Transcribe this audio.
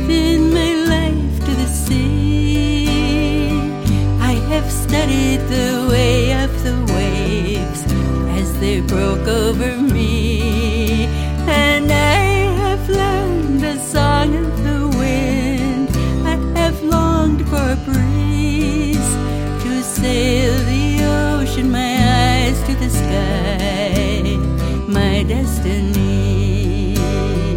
given my life to the sea. I have studied the way of the waves as they broke over me, and I have learned the song of the wind. I have longed for a breeze to sail the ocean.